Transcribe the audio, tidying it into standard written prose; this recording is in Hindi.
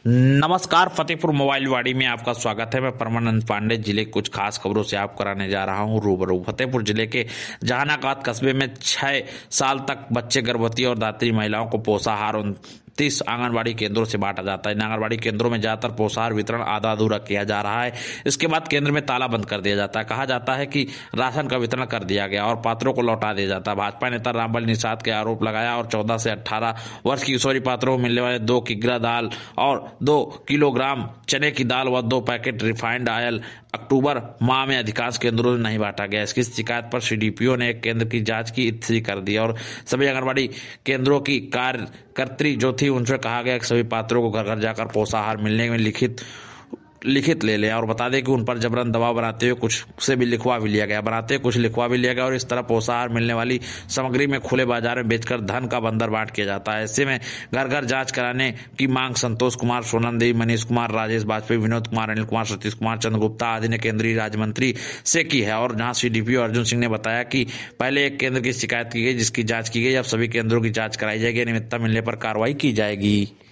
नमस्कार। फतेहपुर मोबाइल वाड़ी में आपका स्वागत है। मैं परमानंद पांडे जिले की कुछ खास खबरों से आप कराने जा रहा हूं रूबरू। फतेहपुर जिले के जहानाबाद कस्बे में 6 साल तक बच्चे, गर्भवती और दात्री महिलाओं को पोषाहार 29 आंगनबाड़ी केंद्रों से बांटा जाता है। इन आंगनबाड़ी केंद्रों में ज्यादातर पोषाहार वितरण आधा अधूरा किया जा रहा है। इसके बाद केंद्र में ताला बंद कर दिया जाता है। कहा जाता है कि राशन का वितरण कर दिया गया और पात्रों को लौटा दिया जाता है। भाजपा नेता रामबल निषाद के आरोप लगाया और 14 से 18 वर्ष की किशोरी पात्रों को मिलने वाले 2 किग्रा दाल और 2 किलोग्राम चने की दाल व 2 पैकेट रिफाइंड ऑयल अक्टूबर माह में अधिकांश केंद्रों में नहीं बांटा गया। इसकी शिकायत पर सीडीपीओ ने एक केंद्र की जांच की इत्यादि कर दी और सभी आंगनबाड़ी केंद्रों की कार्यकर्त्री जो थी उनसे कहा गया कि सभी पात्रों को घर घर जाकर पोषाहार मिलने में लिखित ले लें और बता दें कि उन पर जबरन दबाव बनाते हुए कुछ लिखवा भी लिया गया और इस तरह पोषाहार मिलने वाली सामग्री में खुले बाजार में बेचकर धन का बंदर बांट किया जाता है। ऐसे में घर घर जांच कराने की मांग संतोष कुमार, सोनम देवी, मनीष कुमार, राजेश बाजपेयी, विनोद कुमार, अनिल कुमार, सतीश कुमार, चंद्रगुप्ता आदि ने केंद्रीय राज्य मंत्री से की है। और जहां सीडीपीओ अर्जुन सिंह ने बताया कि पहले एक केंद्र की शिकायत की गई जिसकी जांच की गई। अब सभी केंद्रों की जांच कराई जाएगी। अनियमितता मिलने पर कार्रवाई की जाएगी।